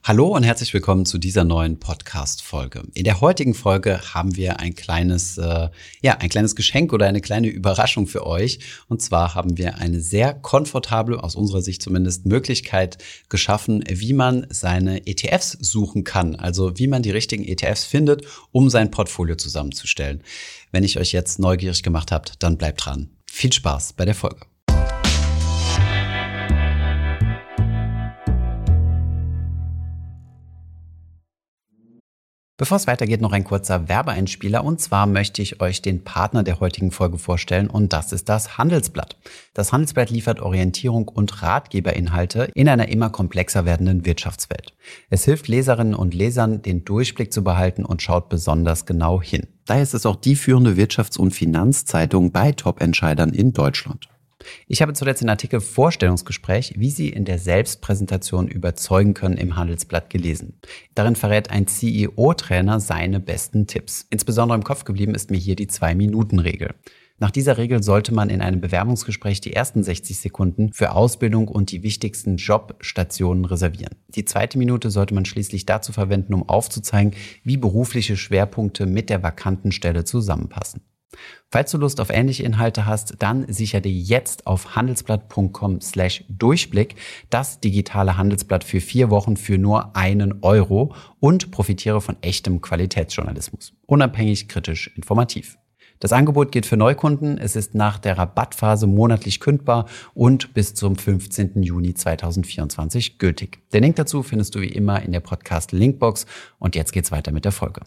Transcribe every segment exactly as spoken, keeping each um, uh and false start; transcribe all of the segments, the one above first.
Hallo und herzlich willkommen zu dieser neuen Podcast-Folge. In der heutigen Folge haben wir ein kleines, äh, ja, ein kleines Geschenk oder eine kleine Überraschung für euch. Und zwar haben wir eine sehr komfortable, aus unserer Sicht zumindest, Möglichkeit geschaffen, wie man seine E T Fs suchen kann. Also wie man die richtigen E T Fs findet, um sein Portfolio zusammenzustellen. Wenn ich euch jetzt neugierig gemacht habt, dann bleibt dran. Viel Spaß bei der Folge. Bevor es weitergeht, noch ein kurzer Werbeeinspieler. Und zwar möchte ich euch den Partner der heutigen Folge vorstellen und das ist das Handelsblatt. Das Handelsblatt liefert Orientierung und Ratgeberinhalte in einer immer komplexer werdenden Wirtschaftswelt. Es hilft Leserinnen und Lesern, den Durchblick zu behalten und schaut besonders genau hin. Daher ist es auch die führende Wirtschafts- und Finanzzeitung bei Top-Entscheidern in Deutschland. Ich habe zuletzt den Artikel Vorstellungsgespräch, wie Sie in der Selbstpräsentation überzeugen können, im Handelsblatt gelesen. Darin verrät ein C E O-Trainer seine besten Tipps. Insbesondere im Kopf geblieben ist mir hier die Zwei-Minuten-Regel. Nach dieser Regel sollte man in einem Bewerbungsgespräch die ersten sechzig Sekunden für Ausbildung und die wichtigsten Jobstationen reservieren. Die zweite Minute sollte man schließlich dazu verwenden, um aufzuzeigen, wie berufliche Schwerpunkte mit der vakanten Stelle zusammenpassen. Falls du Lust auf ähnliche Inhalte hast, dann sichere dir jetzt auf handelsblatt.com slash Durchblick das digitale Handelsblatt für vier Wochen für nur einen Euro und profitiere von echtem Qualitätsjournalismus. Unabhängig, kritisch, informativ. Das Angebot gilt für Neukunden. Es ist nach der Rabattphase monatlich kündbar und bis zum fünfzehnten Juni zweitausendvierundzwanzig gültig. Den Link dazu findest du wie immer in der Podcast-Linkbox. Und jetzt geht's weiter mit der Folge.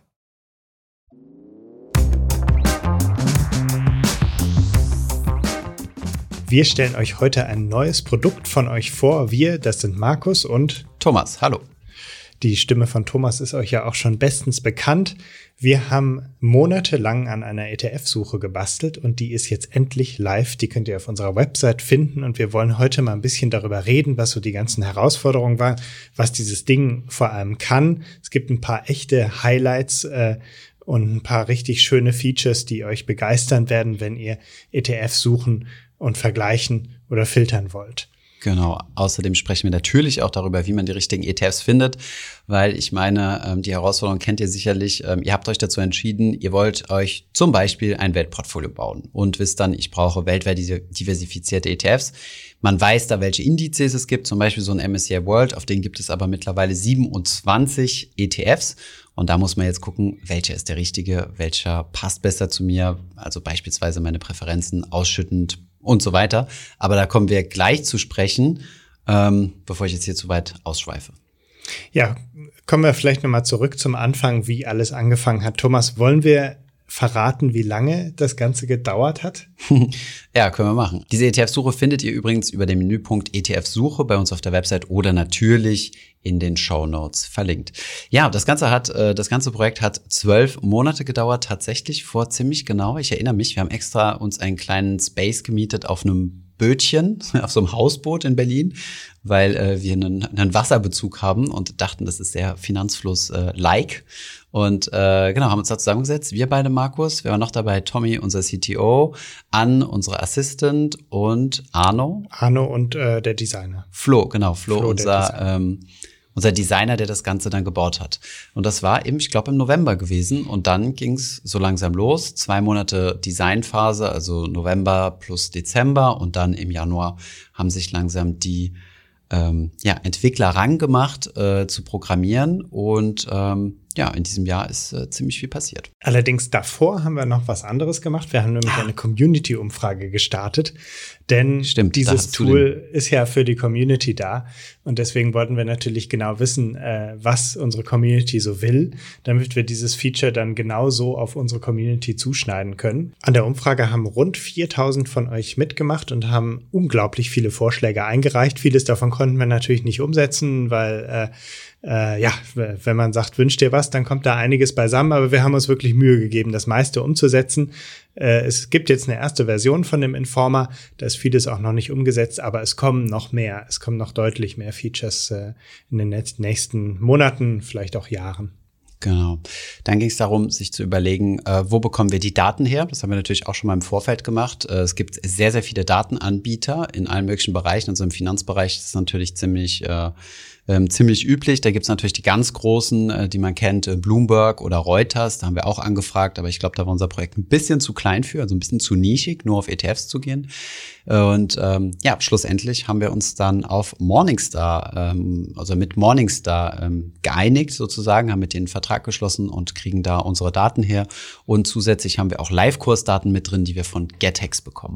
Wir stellen euch heute ein neues Produkt von euch vor. Wir, das sind Markus und Thomas. Hallo. Die Stimme von Thomas ist euch ja auch schon bestens bekannt. Wir haben monatelang an einer E T F-Suche gebastelt und die ist jetzt endlich live. Die könnt ihr auf unserer Website finden und wir wollen heute mal ein bisschen darüber reden, was so die ganzen Herausforderungen waren, was dieses Ding vor allem kann. Es gibt ein paar echte Highlights äh, und ein paar richtig schöne Features, die euch begeistern werden, wenn ihr E T Fs suchen und vergleichen oder filtern wollt. Genau. Außerdem sprechen wir natürlich auch darüber, wie man die richtigen E T Fs findet, weil ich meine, die Herausforderung kennt ihr sicherlich. Ihr habt euch dazu entschieden, ihr wollt euch zum Beispiel ein Weltportfolio bauen und wisst dann, ich brauche weltweit diversifizierte E T Fs. Man weiß da, welche Indizes es gibt, zum Beispiel so ein M S C I World, auf den gibt es aber mittlerweile siebenundzwanzig E T Fs. Und da muss man jetzt gucken, welcher ist der richtige, welcher passt besser zu mir, also beispielsweise meine Präferenzen ausschüttend und so weiter. Aber da kommen wir gleich zu sprechen, ähm, bevor ich jetzt hier zu weit ausschweife. Ja, kommen wir vielleicht nochmal zurück zum Anfang, wie alles angefangen hat. Thomas, wollen wir verraten, wie lange das Ganze gedauert hat? Ja, können wir machen. Diese E T F-Suche findet ihr übrigens über den Menüpunkt E T F-Suche bei uns auf der Website oder natürlich in den Shownotes verlinkt. Ja, das Ganze hat, äh, das ganze Projekt hat zwölf Monate gedauert, tatsächlich vor ziemlich genau. Ich erinnere mich, wir haben extra uns einen kleinen Space gemietet auf einem Bötchen, auf so einem Hausboot in Berlin, weil äh, wir einen, einen Wasserbezug haben und dachten, das ist sehr Finanzfluss-like. Äh, und äh, genau, haben uns da zusammengesetzt. Wir beide, Markus, wir waren noch dabei, Tommy, unser C T O, Ann, unsere Assistant und Arno. Arno und äh, der Designer. Flo, genau, Flo, Flo unser Designer. ähm, unser Designer, der das Ganze dann gebaut hat. Und das war eben, ich glaube, im November gewesen. Und dann ging's so langsam los. Zwei Monate Designphase, also November plus Dezember. Und dann im Januar haben sich langsam die ähm, ja, Entwickler rangemacht, äh, zu programmieren. Und ähm, ja, in diesem Jahr ist äh, ziemlich viel passiert. Allerdings davor haben wir noch was anderes gemacht. Wir haben nämlich eine Community-Umfrage gestartet, denn Stimmt, dieses Tool ist ja für die Community da und deswegen wollten wir natürlich genau wissen, äh, was unsere Community so will, damit wir dieses Feature dann genauso auf unsere Community zuschneiden können. An der Umfrage haben rund viertausend von euch mitgemacht und haben unglaublich viele Vorschläge eingereicht. Vieles davon konnten wir natürlich nicht umsetzen, weil äh, Äh, ja, wenn man sagt, wünsch dir was, dann kommt da einiges beisammen, aber wir haben uns wirklich Mühe gegeben, das meiste umzusetzen. Äh, es gibt jetzt eine erste Version von dem Informer, da ist vieles auch noch nicht umgesetzt, aber es kommen noch mehr, es kommen noch deutlich mehr Features äh, in den nächsten Monaten, vielleicht auch Jahren. Genau. Dann ging es darum, sich zu überlegen, äh, wo bekommen wir die Daten her? Das haben wir natürlich auch schon mal im Vorfeld gemacht. Äh, es gibt sehr, sehr viele Datenanbieter in allen möglichen Bereichen. Also im Finanzbereich ist es natürlich ziemlich äh, ähm, ziemlich üblich. Da gibt es natürlich die ganz großen, äh, die man kennt, äh, Bloomberg oder Reuters. Da haben wir auch angefragt, aber ich glaube, da war unser Projekt ein bisschen zu klein für, also ein bisschen zu nischig, nur auf E T Fs zu gehen. Und ähm, ja, schlussendlich haben wir uns dann auf Morningstar, ähm, also mit Morningstar ähm, geeinigt sozusagen, haben mit denen einen Vertrag geschlossen und kriegen da unsere Daten her. Und zusätzlich haben wir auch Live-Kursdaten mit drin, die wir von Getex bekommen.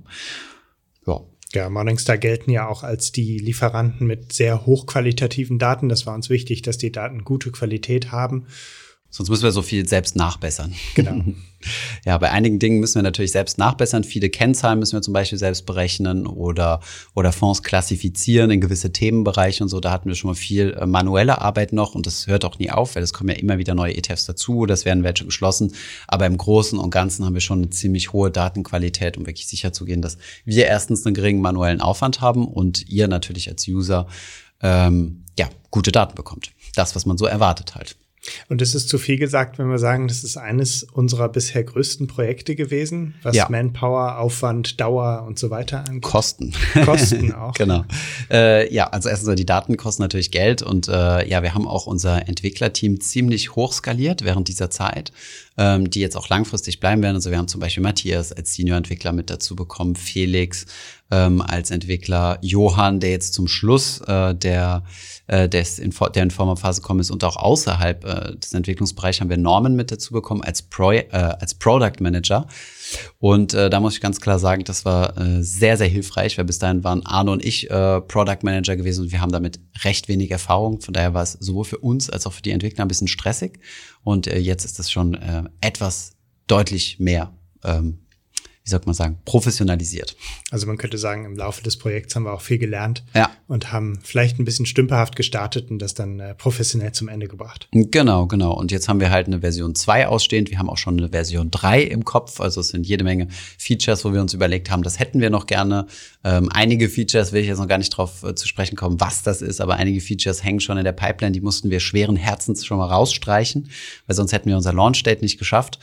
Ja. Ja, Morningstar gelten ja auch als die Lieferanten mit sehr hochqualitativen Daten. Das war uns wichtig, dass die Daten gute Qualität haben. Sonst müssen wir so viel selbst nachbessern. Genau. Ja, bei einigen Dingen müssen wir natürlich selbst nachbessern. Viele Kennzahlen müssen wir zum Beispiel selbst berechnen oder, oder Fonds klassifizieren in gewisse Themenbereiche und so. Da hatten wir schon mal viel äh, manuelle Arbeit noch und das hört auch nie auf, weil es kommen ja immer wieder neue E T Fs dazu, das werden welche geschlossen. Aber im Großen und Ganzen haben wir schon eine ziemlich hohe Datenqualität, um wirklich sicher zu gehen, dass wir erstens einen geringen manuellen Aufwand haben und ihr natürlich als User ähm, ja gute Daten bekommt. Das, was man so erwartet halt. Und es ist zu viel gesagt, wenn wir sagen, das ist eines unserer bisher größten Projekte gewesen, was ja. Manpower, Aufwand, Dauer und so weiter angeht. Kosten. Kosten auch. Genau. Äh, ja, also erstens die Daten kosten natürlich Geld und äh, ja, wir haben auch unser Entwicklerteam ziemlich hoch skaliert während dieser Zeit, ähm, die jetzt auch langfristig bleiben werden. Also wir haben zum Beispiel Matthias als Senior-Entwickler mit dazu bekommen, Felix ähm, als Entwickler, Johann, der jetzt zum Schluss äh, der äh, des in, der Informer-Phase gekommen ist und auch außerhalb äh, des Entwicklungsbereichs haben wir Norman mit dazu bekommen als Pro, äh, als Product Manager. Und äh, da muss ich ganz klar sagen, das war äh, sehr, sehr hilfreich, weil bis dahin waren Arno und ich äh, Product Manager gewesen und wir haben damit recht wenig Erfahrung. Von daher war es sowohl für uns als auch für die Entwickler ein bisschen stressig. Und äh, jetzt ist das schon äh, etwas deutlich mehr, ähm, wie soll man sagen, professionalisiert. Also man könnte sagen, im Laufe des Projekts haben wir auch viel gelernt ja. und haben vielleicht ein bisschen stümperhaft gestartet und das dann äh, professionell zum Ende gebracht. Genau, genau. Und jetzt haben wir halt eine Version zwei ausstehend. Wir haben auch schon eine Version drei im Kopf. Also es sind jede Menge Features, wo wir uns überlegt haben, das hätten wir noch gerne. Ähm, einige Features will ich jetzt noch gar nicht drauf äh, zu sprechen kommen, was das ist, aber einige Features hängen schon in der Pipeline. Die mussten wir schweren Herzens schon mal rausstreichen, weil sonst hätten wir unser Launch-Date nicht geschafft.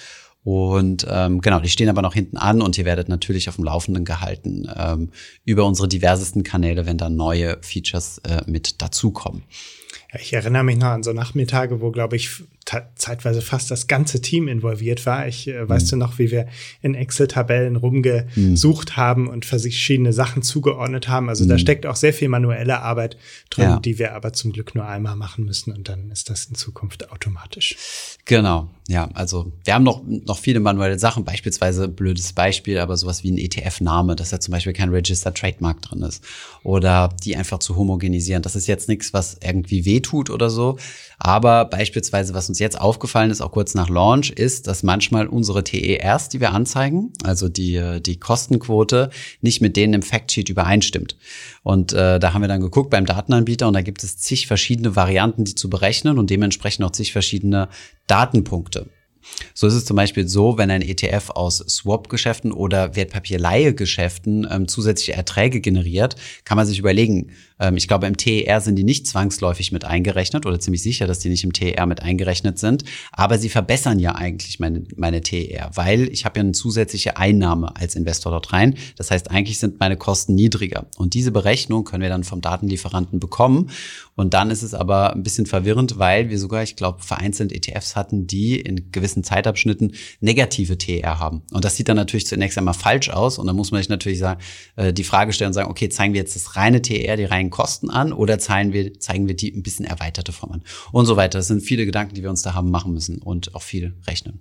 Und ähm, genau, die stehen aber noch hinten an und ihr werdet natürlich auf dem Laufenden gehalten ähm, über unsere diversesten Kanäle, wenn dann neue Features äh, mit dazukommen. Ja, ich erinnere mich noch an so Nachmittage, wo, glaube ich, ta- zeitweise fast das ganze Team involviert war. Ich äh, mhm. weißt du noch, wie wir in Excel-Tabellen rumgesucht mhm. haben und verschiedene Sachen zugeordnet haben. Also mhm. da steckt auch sehr viel manuelle Arbeit drin, ja. die wir aber zum Glück nur einmal machen müssen und dann ist das in Zukunft automatisch. Genau, ja, also wir haben noch noch viele manuelle Sachen, beispielsweise, blödes Beispiel, aber sowas wie ein E T F-Name, dass da zum Beispiel kein Registered Trademark drin ist oder die einfach zu homogenisieren. Das ist jetzt nichts, was irgendwie wehtut oder so, aber beispielsweise, was uns jetzt aufgefallen ist, auch kurz nach Launch, ist, dass manchmal unsere T E Rs, die wir anzeigen, also die die Kostenquote, nicht mit denen im Factsheet übereinstimmt. Und äh, da haben wir dann geguckt beim Datenanbieter und da gibt es zig verschiedene Varianten, die zu berechnen und dementsprechend auch zig verschiedene Datenpunkte. So ist es zum Beispiel so, wenn ein E T F aus Swap-Geschäften oder Wertpapierleihe-Geschäften ähm, zusätzliche Erträge generiert, kann man sich überlegen, ähm, ich glaube, im T E R sind die nicht zwangsläufig mit eingerechnet oder ziemlich sicher, dass die nicht im T E R mit eingerechnet sind, aber sie verbessern ja eigentlich meine, meine T E R, weil ich habe ja eine zusätzliche Einnahme als Investor dort rein. Das heißt, eigentlich sind meine Kosten niedriger und diese Berechnung können wir dann vom Datenlieferanten bekommen und dann ist es aber ein bisschen verwirrend, weil wir sogar, ich glaube, vereinzelt E T Fs hatten, die in gewissen Zeitabschnitten negative T E R haben. Und das sieht dann natürlich zunächst einmal falsch aus. Und dann muss man sich natürlich sagen, äh, die Frage stellen und sagen, okay, zeigen wir jetzt das reine T E R, die reinen Kosten an oder zeigen wir, zeigen wir die ein bisschen erweiterte Form an? Und so weiter. Das sind viele Gedanken, die wir uns da haben machen müssen und auch viel rechnen.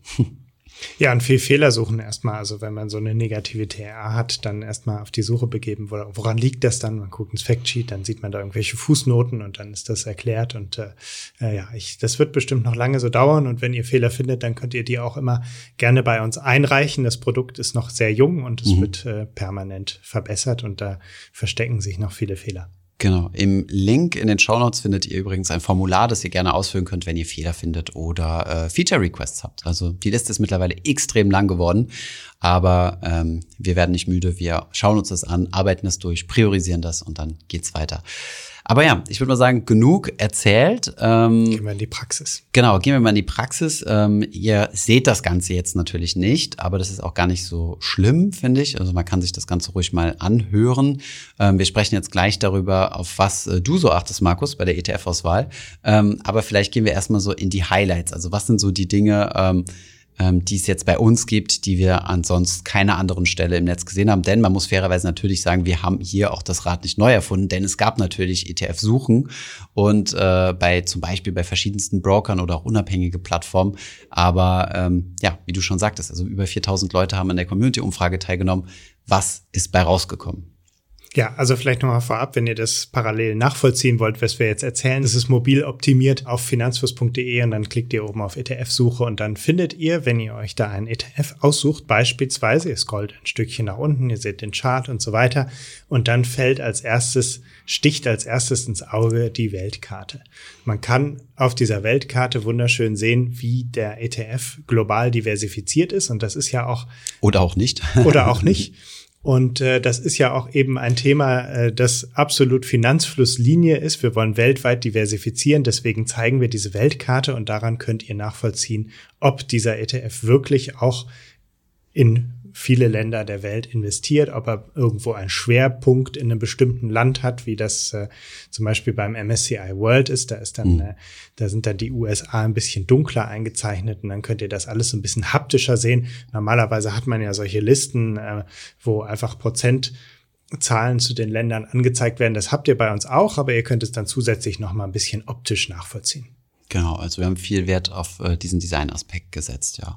Ja, und viel Fehler suchen erstmal. Also wenn man so eine negative T E R hat, dann erstmal auf die Suche begeben. Woran liegt das dann? Man guckt ins Factsheet, dann sieht man da irgendwelche Fußnoten und dann ist das erklärt. Und äh, ja, ich, das wird bestimmt noch lange so dauern. Und wenn ihr Fehler findet, dann könnt ihr die auch immer gerne bei uns einreichen. Das Produkt ist noch sehr jung und es mhm. wird äh, permanent verbessert und da verstecken sich noch viele Fehler. Genau. Im Link in den Shownotes findet ihr übrigens ein Formular, das ihr gerne ausfüllen könnt, wenn ihr Fehler findet oder äh, Feature-Requests habt. Also die Liste ist mittlerweile extrem lang geworden. Aber ähm, wir werden nicht müde, wir schauen uns das an, arbeiten das durch, priorisieren das und dann geht's weiter. Aber ja, ich würde mal sagen, genug erzählt. Ähm, gehen wir in die Praxis. Genau, gehen wir mal in die Praxis. Ähm, ihr seht das Ganze jetzt natürlich nicht, aber das ist auch gar nicht so schlimm, finde ich. Also man kann sich das Ganze ruhig mal anhören. Ähm, wir sprechen jetzt gleich darüber, auf was äh, du so achtest, Markus, bei der E T F-Auswahl. Ähm, aber vielleicht gehen wir erstmal so in die Highlights. Also was sind so die Dinge, ähm, die es jetzt bei uns gibt, die wir ansonsten keiner anderen Stelle im Netz gesehen haben. Denn man muss fairerweise natürlich sagen, wir haben hier auch das Rad nicht neu erfunden, denn es gab natürlich E T F-Suchen und äh, bei zum Beispiel bei verschiedensten Brokern oder auch unabhängige Plattformen. Aber ähm, ja, wie du schon sagtest, also über viertausend Leute haben an der Community-Umfrage teilgenommen. Was ist bei rausgekommen? Ja, also vielleicht nochmal vorab, wenn ihr das parallel nachvollziehen wollt, was wir jetzt erzählen. Das ist mobil optimiert auf finanzfluss punkt de und dann klickt ihr oben auf E T F-Suche und dann findet ihr, wenn ihr euch da einen E T F aussucht, beispielsweise, ihr scrollt ein Stückchen nach unten, ihr seht den Chart und so weiter und dann fällt als erstes, sticht als erstes ins Auge die Weltkarte. Man kann auf dieser Weltkarte wunderschön sehen, wie der E T F global diversifiziert ist und das ist ja auch... Oder auch nicht. Oder auch nicht. Und äh, das ist ja auch eben ein Thema, äh, das absolut Finanzflusslinie ist. Wir wollen weltweit diversifizieren, deswegen zeigen wir diese Weltkarte und daran könnt ihr nachvollziehen, ob dieser E T F wirklich auch in viele Länder der Welt investiert, ob er irgendwo einen Schwerpunkt in einem bestimmten Land hat, wie das äh, zum Beispiel beim M S C I World ist. Da ist dann, mhm. äh, da sind dann die U S A ein bisschen dunkler eingezeichnet und dann könnt ihr das alles so ein bisschen haptischer sehen. Normalerweise hat man ja solche Listen, äh, wo einfach Prozentzahlen zu den Ländern angezeigt werden. Das habt ihr bei uns auch, aber ihr könnt es dann zusätzlich noch mal ein bisschen optisch nachvollziehen. Genau, also wir haben viel Wert auf äh, diesen Designaspekt gesetzt, ja.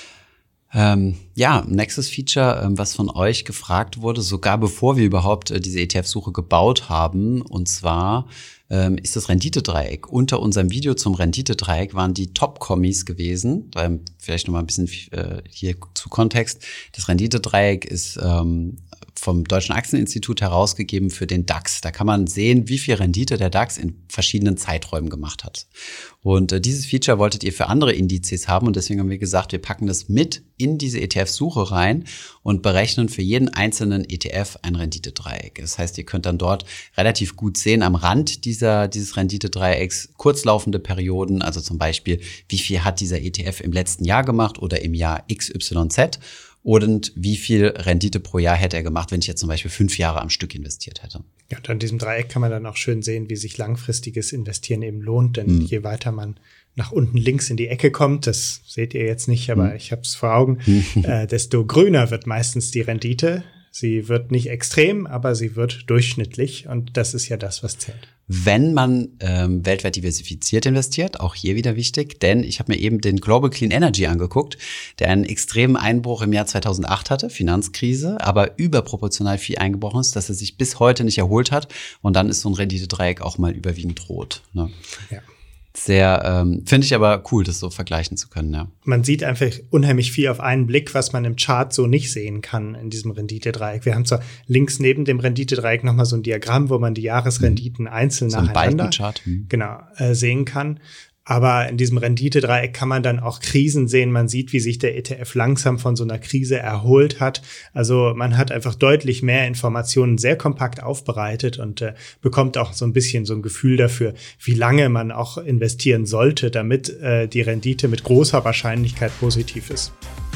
Ähm, ja, nächstes Feature, ähm, was von euch gefragt wurde, sogar bevor wir überhaupt äh, diese E T F-Suche gebaut haben, und zwar ähm, ist das Renditedreieck. Unter unserem Video zum Renditedreieck waren die Top-Kommis gewesen. Ähm, vielleicht noch mal ein bisschen äh, hier zu Kontext. Das Renditedreieck ist ähm, vom Deutschen Aktieninstitut herausgegeben für den DAX. Da kann man sehen, wie viel Rendite der DAX in verschiedenen Zeiträumen gemacht hat. Und äh, dieses Feature wolltet ihr für andere Indizes haben und deswegen haben wir gesagt, wir packen das mit in diese E T F-Suche rein und berechnen für jeden einzelnen E T F ein Renditedreieck. Das heißt, ihr könnt dann dort relativ gut sehen am Rand dieser dieses Renditedreiecks kurzlaufende Perioden, also zum Beispiel, wie viel hat dieser E T F im letzten Jahr gemacht oder im Jahr X Y Z. Und wie viel Rendite pro Jahr hätte er gemacht, wenn ich jetzt zum Beispiel fünf Jahre am Stück investiert hätte? Ja, und an diesem Dreieck kann man dann auch schön sehen, wie sich langfristiges Investieren eben lohnt. Denn mhm. je weiter man nach unten links in die Ecke kommt, das seht ihr jetzt nicht, aber mhm. ich habe es vor Augen, äh, desto grüner wird meistens die Rendite. Sie wird nicht extrem, aber sie wird durchschnittlich. Und das ist ja das, was zählt. Wenn man ähm, weltweit diversifiziert investiert, auch hier wieder wichtig, denn ich habe mir eben den Global Clean Energy angeguckt, der einen extremen Einbruch im Jahr zweitausendacht hatte, Finanzkrise, aber überproportional viel eingebrochen ist, dass er sich bis heute nicht erholt hat und dann ist so ein Renditedreieck auch mal überwiegend rot. Ne? Ja. Sehr, ähm, finde ich aber cool, das so vergleichen zu können, ja. Man sieht einfach unheimlich viel auf einen Blick, was man im Chart so nicht sehen kann in diesem Renditedreieck. Wir haben zwar links neben dem Renditedreieck nochmal so ein Diagramm, wo man die Jahresrenditen mhm. einzeln so nacheinander mhm. genau, äh, sehen kann. Aber in diesem Renditedreieck kann man dann auch Krisen sehen. Man sieht, wie sich der E T F langsam von so einer Krise erholt hat. Also man hat einfach deutlich mehr Informationen sehr kompakt aufbereitet und äh, bekommt auch so ein bisschen so ein Gefühl dafür, wie lange man auch investieren sollte, damit äh, die Rendite mit großer Wahrscheinlichkeit positiv ist.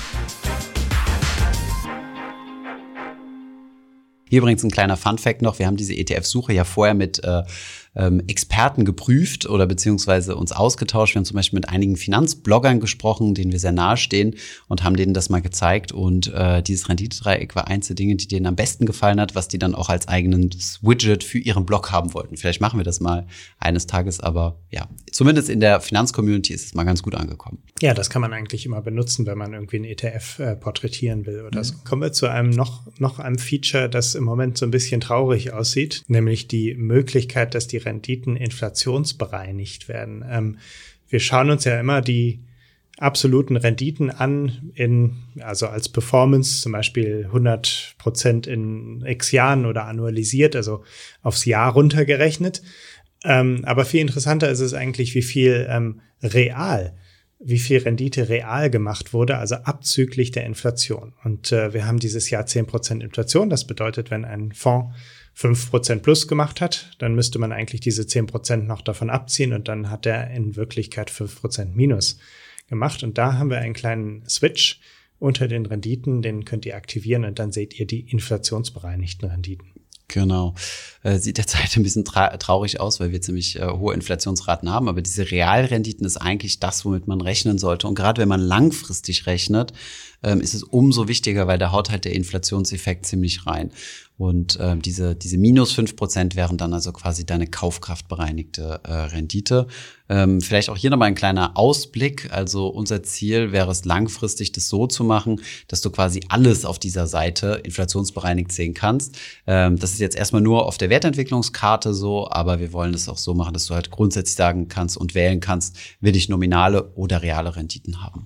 Hier übrigens ein kleiner Funfact noch. Wir haben diese E T F-Suche ja vorher mit äh, ähm, Experten geprüft oder beziehungsweise uns ausgetauscht. Wir haben zum Beispiel mit einigen Finanzbloggern gesprochen, denen wir sehr nahe stehen und haben denen das mal gezeigt. Und äh, dieses Renditedreieck war eins der Dinge, die denen am besten gefallen hat, was die dann auch als eigenes Widget für ihren Blog haben wollten. Vielleicht machen wir das mal eines Tages, aber ja, zumindest in der Finanzcommunity ist es mal ganz gut angekommen. Ja, das kann man eigentlich immer benutzen, wenn man irgendwie einen E T F äh, porträtieren will oder so. Kommen wir zu einem noch, noch einem Feature, das im Moment so ein bisschen traurig aussieht, nämlich die Möglichkeit, dass die Renditen inflationsbereinigt werden. Ähm, wir schauen uns ja immer die absoluten Renditen an, in, also als Performance, zum Beispiel hundert Prozent in x Jahren oder annualisiert, also aufs Jahr runtergerechnet. Ähm, aber viel interessanter ist es eigentlich, wie viel ähm, real wie viel Rendite real gemacht wurde, also abzüglich der Inflation. Und äh, wir haben dieses Jahr zehn Prozent Inflation. Das bedeutet, wenn ein Fonds fünf Prozent plus gemacht hat, dann müsste man eigentlich diese zehn Prozent noch davon abziehen und dann hat er in Wirklichkeit fünf Prozent minus gemacht. Und da haben wir einen kleinen Switch unter den Renditen, den könnt ihr aktivieren und dann seht ihr die inflationsbereinigten Renditen. Genau. Äh, sieht derzeit ein bisschen tra- traurig aus, weil wir ziemlich äh, hohe Inflationsraten haben. Aber diese Realrenditen ist eigentlich das, womit man rechnen sollte. Und gerade wenn man langfristig rechnet, ähm, ist es umso wichtiger, weil da haut halt der Inflationseffekt ziemlich rein. Und ähm, diese diese minus fünf Prozent wären dann also quasi deine kaufkraftbereinigte äh, Rendite. Ähm, vielleicht auch hier nochmal ein kleiner Ausblick. Also unser Ziel wäre es langfristig, das so zu machen, dass du quasi alles auf dieser Seite inflationsbereinigt sehen kannst. Ähm, das ist jetzt erstmal nur auf der Wertentwicklungskarte so, aber wir wollen das auch so machen, dass du halt grundsätzlich sagen kannst und wählen kannst, will ich nominale oder reale Renditen haben.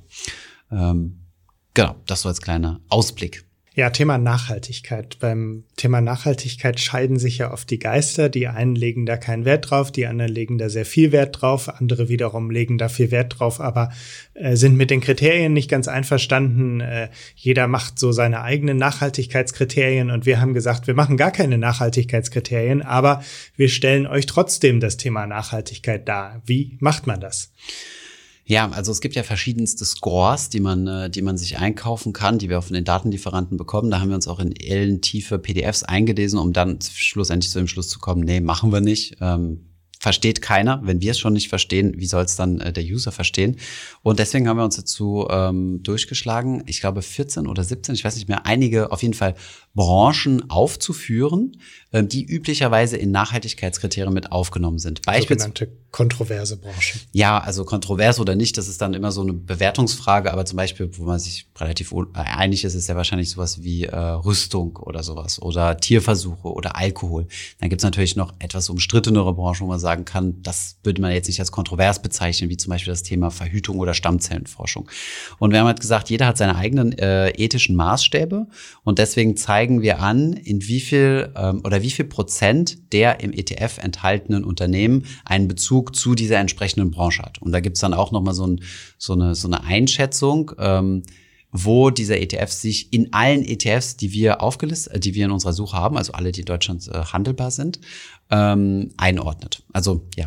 Ähm, genau, das so als kleiner Ausblick. Ja, Thema Nachhaltigkeit. Beim Thema Nachhaltigkeit scheiden sich ja oft die Geister. Die einen legen da keinen Wert drauf, die anderen legen da sehr viel Wert drauf, andere wiederum legen da viel Wert drauf, aber äh, sind mit den Kriterien nicht ganz einverstanden. Äh, jeder macht so seine eigenen Nachhaltigkeitskriterien und wir haben gesagt, wir machen gar keine Nachhaltigkeitskriterien, aber wir stellen euch trotzdem das Thema Nachhaltigkeit dar. Wie macht man das? Ja, also es gibt ja verschiedenste Scores, die man, die man sich einkaufen kann, die wir auch von den Datenlieferanten bekommen. Da haben wir uns auch in ellentiefe P D Fs eingelesen, um dann schlussendlich zu dem Schluss zu kommen, nee, machen wir nicht. Ähm, versteht keiner. Wenn wir es schon nicht verstehen, wie soll es dann äh, der User verstehen? Und deswegen haben wir uns dazu ähm, durchgeschlagen, ich glaube vierzehn oder siebzehn, ich weiß nicht mehr, einige auf jeden Fall Branchen aufzuführen, ähm, die üblicherweise in Nachhaltigkeitskriterien mit aufgenommen sind. Sogenannte kontroverse Branchen. Ja, also kontrovers oder nicht, das ist dann immer so eine Bewertungsfrage, aber zum Beispiel, wo man sich relativ einig ist, ist ja wahrscheinlich sowas wie äh, Rüstung oder sowas oder Tierversuche oder Alkohol. Dann gibt's natürlich noch etwas umstrittenere Branchen, wo man sagen kann, das würde man jetzt nicht als kontrovers bezeichnen, wie zum Beispiel das Thema Verhütung oder Stammzellenforschung. Und wir haben halt gesagt, jeder hat seine eigenen äh, ethischen Maßstäbe und deswegen zeigen wir an, in wie viel ähm, oder wie viel Prozent der im E T F enthaltenen Unternehmen einen Bezug zu dieser entsprechenden Branche hat. Und da gibt's dann auch nochmal so, ein, so, eine, so eine Einschätzung, ähm, wo dieser E T F sich in allen E T Fs, die wir aufgelistet, die wir in unserer Suche haben, also alle, die in Deutschland äh, handelbar sind, ähm, einordnet. Also ja,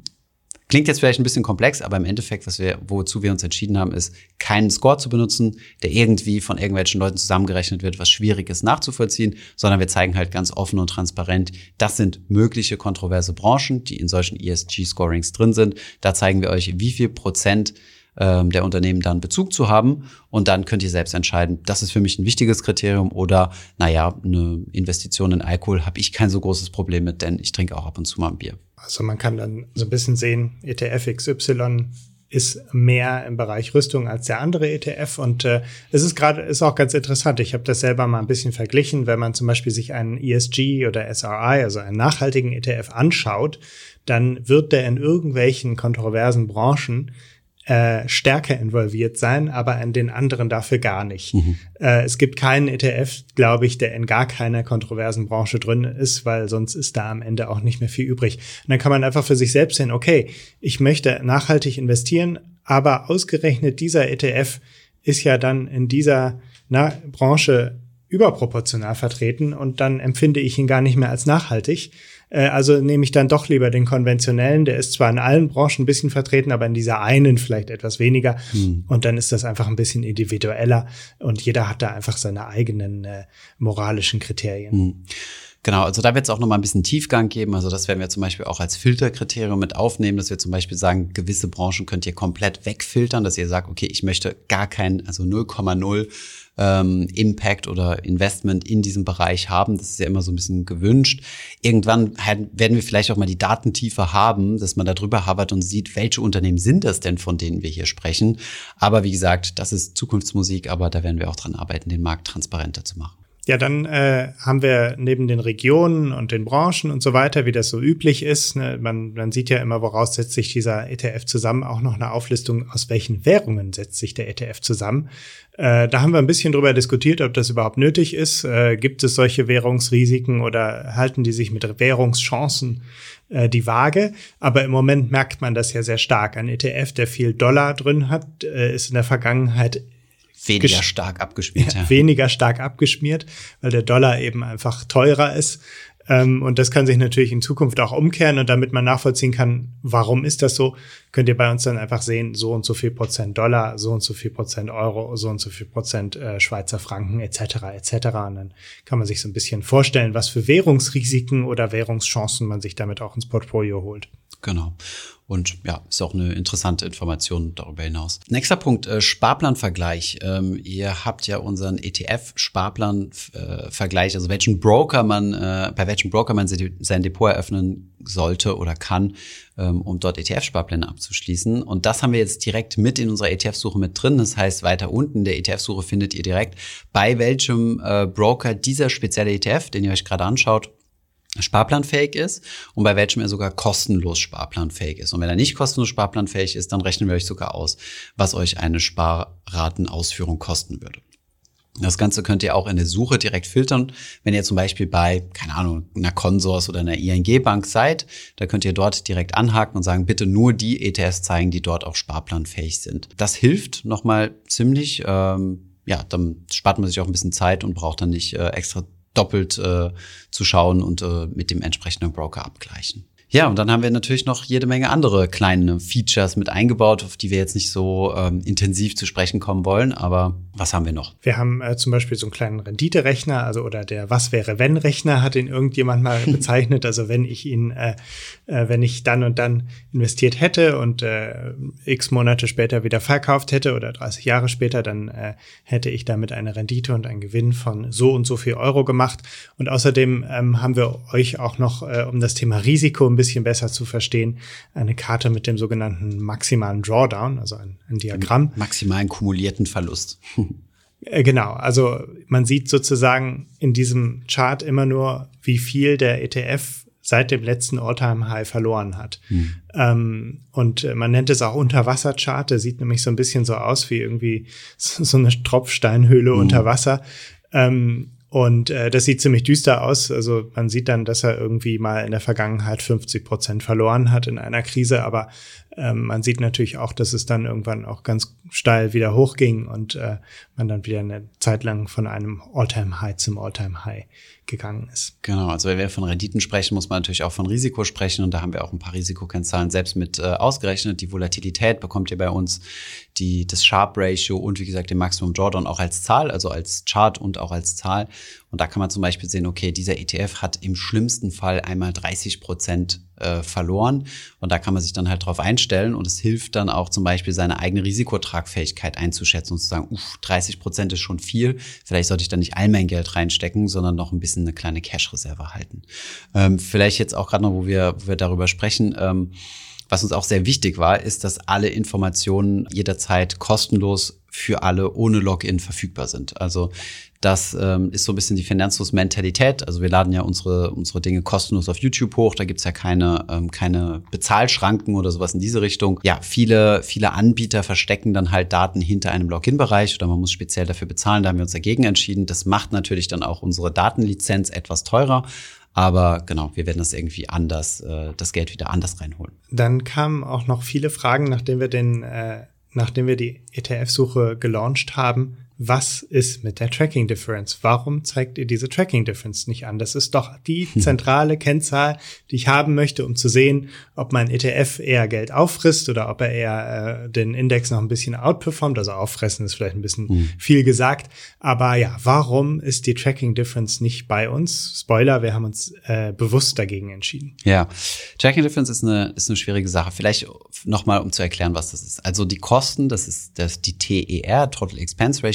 klingt jetzt vielleicht ein bisschen komplex, aber im Endeffekt, was wir, wozu wir uns entschieden haben, ist, keinen Score zu benutzen, der irgendwie von irgendwelchen Leuten zusammengerechnet wird, was schwierig ist nachzuvollziehen, sondern wir zeigen halt ganz offen und transparent, das sind mögliche kontroverse Branchen, die in solchen E S G-Scorings drin sind. Da zeigen wir euch, wie viel Prozent ähm, der Unternehmen dann Bezug zu haben und dann könnt ihr selbst entscheiden, das ist für mich ein wichtiges Kriterium oder, naja, eine Investition in Alkohol habe ich kein so großes Problem mit, denn ich trinke auch ab und zu mal ein Bier. Also man kann dann so ein bisschen sehen, E T F X Y ist mehr im Bereich Rüstung als der andere E T F und äh, es ist gerade ist auch ganz interessant. Ich habe das selber mal ein bisschen verglichen, wenn man zum Beispiel sich einen E S G oder S R I, also einen nachhaltigen E T F anschaut, dann wird der in irgendwelchen kontroversen Branchen Äh, stärker involviert sein, aber in den anderen dafür gar nicht. Mhm. Äh, es gibt keinen E T F, glaube ich, der in gar keiner kontroversen Branche drin ist, weil sonst ist da am Ende auch nicht mehr viel übrig. Und dann kann man einfach für sich selbst sehen, okay, ich möchte nachhaltig investieren, aber ausgerechnet dieser E T F ist ja dann in dieser na, Branche überproportional vertreten und dann empfinde ich ihn gar nicht mehr als nachhaltig. Also nehme ich dann doch lieber den konventionellen, der ist zwar in allen Branchen ein bisschen vertreten, aber in dieser einen vielleicht etwas weniger. Hm. Und dann ist das einfach ein bisschen individueller und jeder hat da einfach seine eigenen äh, moralischen Kriterien. Hm. Genau, also da wird es auch nochmal ein bisschen Tiefgang geben. Also das werden wir zum Beispiel auch als Filterkriterium mit aufnehmen, dass wir zum Beispiel sagen, gewisse Branchen könnt ihr komplett wegfiltern, dass ihr sagt, okay, ich möchte gar keinen, also null Komma null ähm, Impact oder Investment in diesem Bereich haben. Das ist ja immer so ein bisschen gewünscht. Irgendwann werden wir vielleicht auch mal die Datentiefe haben, dass man da drüber habert und sieht, welche Unternehmen sind das denn, von denen wir hier sprechen. Aber wie gesagt, das ist Zukunftsmusik, aber da werden wir auch dran arbeiten, den Markt transparenter zu machen. Ja, dann äh, haben wir neben den Regionen und den Branchen und so weiter, wie das so üblich ist, ne, man, man sieht ja immer, woraus setzt sich dieser E T F zusammen, auch noch eine Auflistung, aus welchen Währungen setzt sich der E T F zusammen. Äh, da haben wir ein bisschen drüber diskutiert, ob das überhaupt nötig ist. Äh, gibt es solche Währungsrisiken oder halten die sich mit Währungschancen äh, die Waage? Aber im Moment merkt man das ja sehr stark. Ein E T F, der viel Dollar drin hat, äh, ist in der Vergangenheit Weniger stark abgeschmiert. Ja, ja. Weniger stark abgeschmiert, weil der Dollar eben einfach teurer ist. Ähm, und das kann sich natürlich in Zukunft auch umkehren. Und damit man nachvollziehen kann, warum ist das so, könnt ihr bei uns dann einfach sehen, so und so viel Prozent Dollar, so und so viel Prozent Euro, so und so viel Prozent äh, Schweizer Franken et cetera et cetera. Und dann kann man sich so ein bisschen vorstellen, was für Währungsrisiken oder Währungschancen man sich damit auch ins Portfolio holt. Genau. Und ja, ist auch eine interessante Information darüber hinaus. Nächster Punkt, äh, Sparplanvergleich. Ähm, ihr habt ja unseren E T F-Sparplanvergleich, also welchen Broker man, äh, bei welchem Broker man sein Depot eröffnen sollte oder kann, ähm, um dort E T F-Sparpläne abzuschließen. Und das haben wir jetzt direkt mit in unserer E T F-Suche mit drin. Das heißt, weiter unten in der E T F-Suche findet ihr direkt, bei welchem äh, Broker dieser spezielle E T F, den ihr euch gerade anschaut, sparplanfähig ist und bei welchem er sogar kostenlos sparplanfähig ist. Und wenn er nicht kostenlos sparplanfähig ist, dann rechnen wir euch sogar aus, was euch eine Sparratenausführung kosten würde. Das Ganze könnt ihr auch in der Suche direkt filtern. Wenn ihr zum Beispiel bei, keine Ahnung, einer Consors oder einer I N G-Bank seid, da könnt ihr dort direkt anhaken und sagen, bitte nur die E T Fs zeigen, die dort auch sparplanfähig sind. Das hilft nochmal ziemlich. Ähm, ja, dann spart man sich auch ein bisschen Zeit und braucht dann nicht äh, extra doppelt äh, zu schauen und äh, mit dem entsprechenden Broker abgleichen. Ja, und dann haben wir natürlich noch jede Menge andere kleine Features mit eingebaut, auf die wir jetzt nicht so ähm, intensiv zu sprechen kommen wollen. Aber was haben wir noch? Wir haben äh, zum Beispiel so einen kleinen Renditerechner, also oder der Was-wäre-wenn-Rechner hat ihn irgendjemand mal bezeichnet. Also wenn ich ihn, äh, äh, wenn ich dann und dann investiert hätte und äh, x Monate später wieder verkauft hätte oder dreißig Jahre später, dann äh, hätte ich damit eine Rendite und einen Gewinn von so und so viel Euro gemacht. Und außerdem ähm, haben wir euch auch noch, äh, um das Thema Risiko ein bisschen besser zu verstehen, eine Karte mit dem sogenannten maximalen Drawdown, also ein, ein Diagramm. Maximalen kumulierten Verlust. äh, genau, also man sieht sozusagen in diesem Chart immer nur, wie viel der E T F seit dem letzten All-Time-High verloren hat. Hm. Ähm, und äh, man nennt es auch Unterwasser-Chart, der sieht nämlich so ein bisschen so aus wie irgendwie so, so eine Tropfsteinhöhle hm. unter Wasser. Ähm, Und äh, das sieht ziemlich düster aus. Also man sieht dann, dass er irgendwie mal in der Vergangenheit fünfzig Prozent verloren hat in einer Krise. Aber ähm, man sieht natürlich auch, dass es dann irgendwann auch ganz steil wieder hochging und äh, man dann wieder eine Zeit lang von einem All-Time-High zum All-Time-High gegangen ist. Genau, also wenn wir von Renditen sprechen, muss man natürlich auch von Risiko sprechen. Und da haben wir auch ein paar Risikokennzahlen selbst mit äh, ausgerechnet. Die Volatilität bekommt ihr bei uns, die das Sharpe-Ratio und wie gesagt den Maximum Drawdown auch als Zahl, also als Chart und auch als Zahl. Und da kann man zum Beispiel sehen, okay, dieser E T F hat im schlimmsten Fall einmal dreißig Prozent äh, verloren. Und da kann man sich dann halt drauf einstellen. Und es hilft dann auch zum Beispiel, seine eigene Risikotragfähigkeit einzuschätzen und zu sagen, uff, dreißig Prozent ist schon viel. Vielleicht sollte ich da nicht all mein Geld reinstecken, sondern noch ein bisschen eine kleine Cash-Reserve halten. Ähm, vielleicht jetzt auch gerade noch, wo wir, wo wir darüber sprechen, ähm, was uns auch sehr wichtig war, ist, dass alle Informationen jederzeit kostenlos für alle ohne Login verfügbar sind. Also das ähm, ist so ein bisschen die Finanzlos-Mentalität. Also wir laden ja unsere unsere Dinge kostenlos auf YouTube hoch. Da gibt's ja keine ähm, keine Bezahlschranken oder sowas in diese Richtung. Ja, viele viele Anbieter verstecken dann halt Daten hinter einem Login-Bereich oder man muss speziell dafür bezahlen. Da haben wir uns dagegen entschieden. Das macht natürlich dann auch unsere Datenlizenz etwas teurer. Aber genau, wir werden das irgendwie anders, äh, das Geld wieder anders reinholen. Dann kamen auch noch viele Fragen, nachdem wir den, äh, nachdem wir die E T F-Suche gelauncht haben. Was ist mit der Tracking Difference? Warum zeigt ihr diese Tracking Difference nicht an? Das ist doch die zentrale Kennzahl, die ich haben möchte, um zu sehen, ob mein E T F eher Geld auffrisst oder ob er eher äh, den Index noch ein bisschen outperformt. Also auffressen ist vielleicht ein bisschen mhm. viel gesagt. Aber ja, warum ist die Tracking Difference nicht bei uns? Spoiler, wir haben uns äh, bewusst dagegen entschieden. Ja, Tracking Difference ist eine, ist eine schwierige Sache. Vielleicht nochmal, um zu erklären, was das ist. Also die Kosten, das ist das, die T E R, Total Expense Ratio,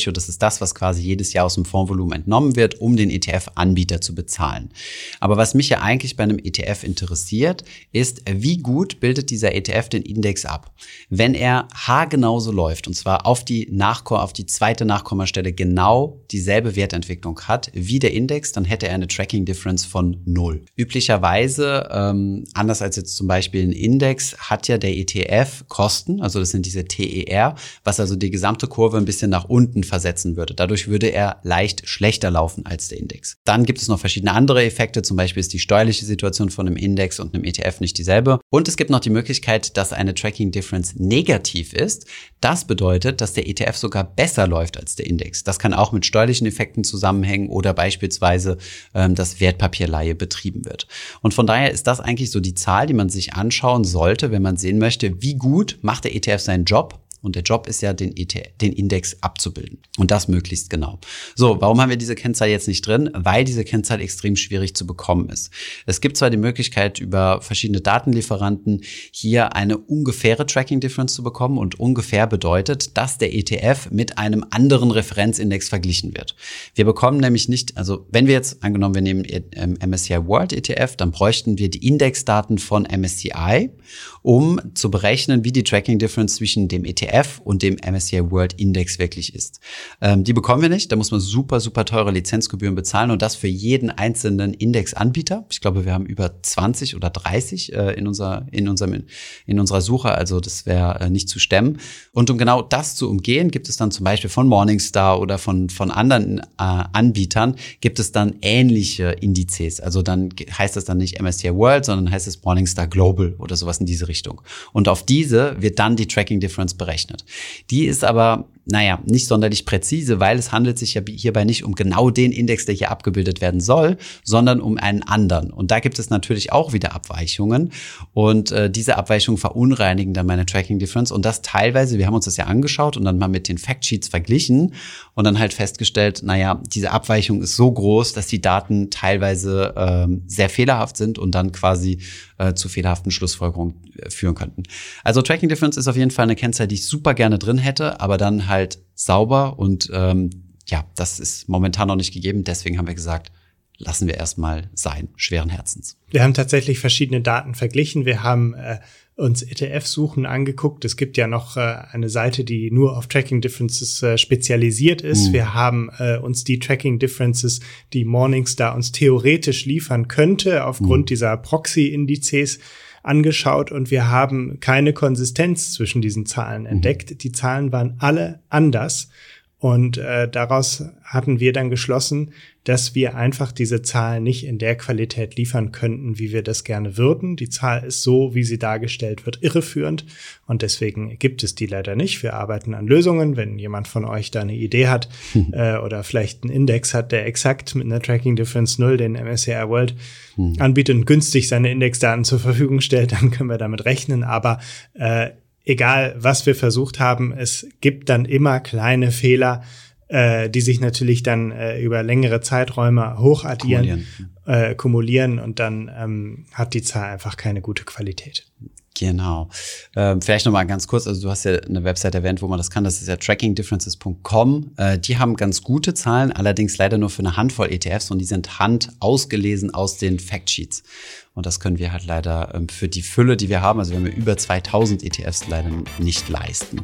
Ratio, das ist das, was quasi jedes Jahr aus dem Fondsvolumen entnommen wird, um den E T F-Anbieter zu bezahlen. Aber was mich ja eigentlich bei einem E T F interessiert, ist, wie gut bildet dieser E T F den Index ab? Wenn er haargenauso läuft, und zwar auf die Nachko- auf die zweite Nachkommastelle genau dieselbe Wertentwicklung hat wie der Index, dann hätte er eine Tracking Difference von null. Üblicherweise, ähm, anders als jetzt zum Beispiel ein Index, hat ja der E T F Kosten, also das sind diese T E R, was also die gesamte Kurve ein bisschen nach unten versetzen würde. Dadurch würde er leicht schlechter laufen als der Index. Dann gibt es noch verschiedene andere Effekte, zum Beispiel ist die steuerliche Situation von einem Index und einem E T F nicht dieselbe. Und es gibt noch die Möglichkeit, dass eine Tracking Difference negativ ist. Das bedeutet, dass der E T F sogar besser läuft als der Index. Das kann auch mit steuerlichen Effekten zusammenhängen oder beispielsweise, ähm, dass Wertpapierleihe betrieben wird. Und von daher ist das eigentlich so die Zahl, die man sich anschauen sollte, wenn man sehen möchte, wie gut macht der E T F seinen Job. Und der Job ist ja, den, E T F, den Index abzubilden. Und das möglichst genau. So, warum haben wir diese Kennzahl jetzt nicht drin? Weil diese Kennzahl extrem schwierig zu bekommen ist. Es gibt zwar die Möglichkeit, über verschiedene Datenlieferanten hier eine ungefähre Tracking Difference zu bekommen. Und ungefähr bedeutet, dass der E T F mit einem anderen Referenzindex verglichen wird. Wir bekommen nämlich nicht, also wenn wir jetzt, angenommen, wir nehmen M S C I World E T F, dann bräuchten wir die Indexdaten von M S C I, um zu berechnen, wie die Tracking Difference zwischen dem E T F und dem M S C I World Index wirklich ist. Ähm, die bekommen wir nicht, da muss man super, super teure Lizenzgebühren bezahlen und das für jeden einzelnen Indexanbieter. Ich glaube, wir haben über zwanzig oder dreißig äh, in, unser, in, unserem, in unserer Suche, also das wäre äh, nicht zu stemmen. Und um genau das zu umgehen, gibt es dann zum Beispiel von Morningstar oder von, von anderen äh, Anbietern, gibt es dann ähnliche Indizes. Also dann heißt das dann nicht M S C I World, sondern heißt es Morningstar Global oder sowas in diese Richtung. Und auf diese wird dann die Tracking Difference berechnet. Die ist aber, naja, nicht sonderlich präzise, weil es handelt sich ja hierbei nicht um genau den Index, der hier abgebildet werden soll, sondern um einen anderen. Und da gibt es natürlich auch wieder Abweichungen. Und äh, diese Abweichungen verunreinigen dann meine Tracking Difference. Und das teilweise, wir haben uns das ja angeschaut und dann mal mit den Factsheets verglichen und dann halt festgestellt, naja, diese Abweichung ist so groß, dass die Daten teilweise ähm, sehr fehlerhaft sind und dann quasi äh, zu fehlerhaften Schlussfolgerungen äh, führen könnten. Also Tracking Difference ist auf jeden Fall eine Kennzahl, die ich super gerne drin hätte, aber dann halt sauber und ähm, ja, das ist momentan noch nicht gegeben. Deswegen haben wir gesagt, lassen wir erstmal sein, schweren Herzens. Wir haben tatsächlich verschiedene Daten verglichen. Wir haben äh, uns E T F-Suchen angeguckt. Es gibt ja noch äh, eine Seite, die nur auf Tracking Differences äh, spezialisiert ist. Mhm. Wir haben äh, uns die Tracking Differences, die Morningstar uns theoretisch liefern könnte, aufgrund mhm. dieser Proxy-Indizes angeschaut und wir haben keine Konsistenz zwischen diesen Zahlen entdeckt. Mhm. Die Zahlen waren alle anders und äh, daraus hatten wir dann geschlossen, dass wir einfach diese Zahlen nicht in der Qualität liefern könnten, wie wir das gerne würden. Die Zahl ist so, wie sie dargestellt wird, irreführend und deswegen gibt es die leider nicht. Wir arbeiten an Lösungen. Wenn jemand von euch da eine Idee hat mhm. äh, oder vielleicht einen Index hat, der exakt mit einer Tracking Difference null den M S C I World mhm. anbietet und günstig seine Indexdaten zur Verfügung stellt, dann können wir damit rechnen. Aber äh, egal, was wir versucht haben, es gibt dann immer kleine Fehler, äh, die sich natürlich dann äh, über längere Zeiträume hochaddieren, kumulieren, äh, kumulieren und dann ähm, hat die Zahl einfach keine gute Qualität. Genau. Ähm, vielleicht nochmal ganz kurz, also du hast ja eine Website erwähnt, wo man das kann, das ist ja tracking differences punkt com. Äh, die haben ganz gute Zahlen, allerdings leider nur für eine Handvoll E T Fs und die sind hand ausgelesen aus den Factsheets. Und das können wir halt leider ähm, für die Fülle, die wir haben, also wir haben ja über zweitausend E T Fs leider nicht leisten.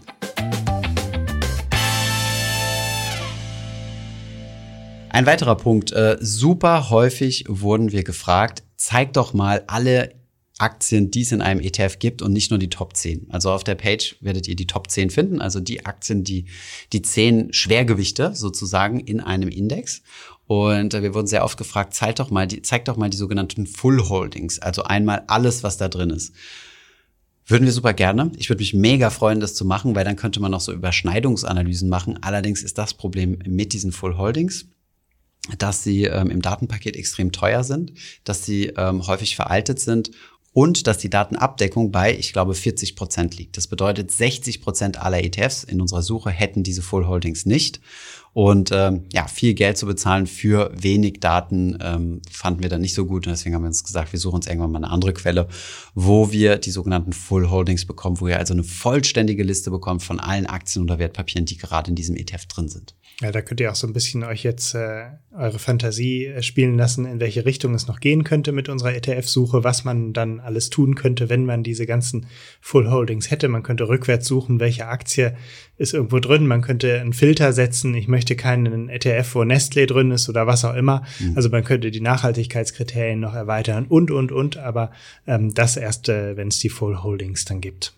Ein weiterer Punkt, äh, super häufig wurden wir gefragt, zeig doch mal alle Aktien, die es in einem E T F gibt und nicht nur die Top zehn. Also auf der Page werdet ihr die Top zehn finden, also die Aktien, die die zehn Schwergewichte sozusagen in einem Index. Und äh, wir wurden sehr oft gefragt, zeig doch mal die, zeig doch mal die sogenannten Full Holdings, also einmal alles, was da drin ist. Würden wir super gerne. Ich würde mich mega freuen, das zu machen, weil dann könnte man noch so Überschneidungsanalysen machen. Allerdings ist das Problem mit diesen Full Holdings, dass sie ähm, im Datenpaket extrem teuer sind, dass sie ähm, häufig veraltet sind und dass die Datenabdeckung bei, ich glaube, vierzig Prozent liegt. Das bedeutet, sechzig Prozent aller E T Fs in unserer Suche hätten diese Full Holdings nicht. Und ähm, ja, viel Geld zu bezahlen für wenig Daten ähm, fanden wir dann nicht so gut. Und deswegen haben wir uns gesagt, wir suchen uns irgendwann mal eine andere Quelle, wo wir die sogenannten Full Holdings bekommen, wo ihr also eine vollständige Liste bekommt von allen Aktien oder Wertpapieren, die gerade in diesem E T F drin sind. Ja, da könnt ihr auch so ein bisschen euch jetzt äh, eure Fantasie äh, spielen lassen, in welche Richtung es noch gehen könnte mit unserer E T F-Suche, was man dann alles tun könnte, wenn man diese ganzen Full Holdings hätte. Man könnte rückwärts suchen, welche Aktie ist irgendwo drin. Man könnte einen Filter setzen. Ich möchte keinen E T F, wo Nestlé drin ist oder was auch immer. Mhm. Also man könnte die Nachhaltigkeitskriterien noch erweitern und, und, und. Aber ähm, das erst, äh, wenn es die Full Holdings dann gibt.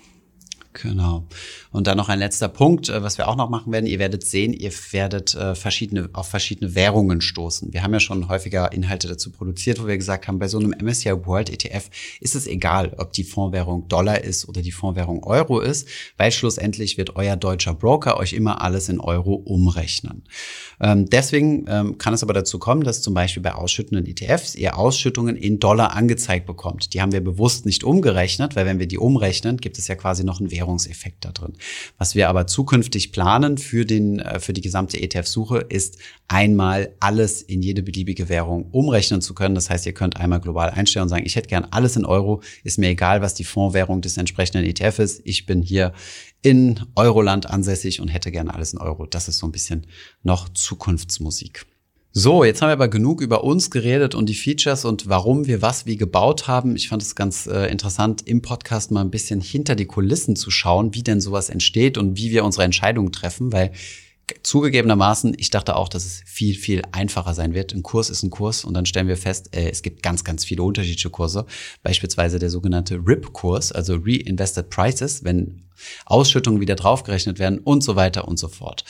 Genau. Und dann noch ein letzter Punkt, was wir auch noch machen werden. Ihr werdet sehen, ihr werdet äh, verschiedene auf verschiedene Währungen stoßen. Wir haben ja schon häufiger Inhalte dazu produziert, wo wir gesagt haben, bei so einem M S C I World E T F ist es egal, ob die Fondswährung Dollar ist oder die Fondswährung Euro ist, weil schlussendlich wird euer deutscher Broker euch immer alles in Euro umrechnen. Ähm, deswegen ähm, kann es aber dazu kommen, dass zum Beispiel bei ausschüttenden E T Fs ihr Ausschüttungen in Dollar angezeigt bekommt. Die haben wir bewusst nicht umgerechnet, weil wenn wir die umrechnen, gibt es ja quasi noch einen Währungseffekt da drin. Was wir aber zukünftig planen für den für die gesamte E T F-Suche ist, einmal alles in jede beliebige Währung umrechnen zu können. Das heißt, ihr könnt einmal global einstellen und sagen, ich hätte gern alles in Euro, ist mir egal, was die Fondswährung des entsprechenden E T F ist. Ich bin hier in Euroland ansässig und hätte gerne alles in Euro. Das ist so ein bisschen noch Zukunftsmusik. So, jetzt haben wir aber genug über uns geredet und die Features und warum wir was wie gebaut haben. Ich fand es ganz äh, interessant, im Podcast mal ein bisschen hinter die Kulissen zu schauen, wie denn sowas entsteht und wie wir unsere Entscheidungen treffen, weil zugegebenermaßen, ich dachte auch, dass es viel, viel einfacher sein wird. Ein Kurs ist ein Kurs und dann stellen wir fest, äh, es gibt ganz, ganz viele unterschiedliche Kurse. Beispielsweise der sogenannte R I P-Kurs, also Reinvested Prices, wenn Ausschüttungen wieder draufgerechnet werden und so weiter und so fort.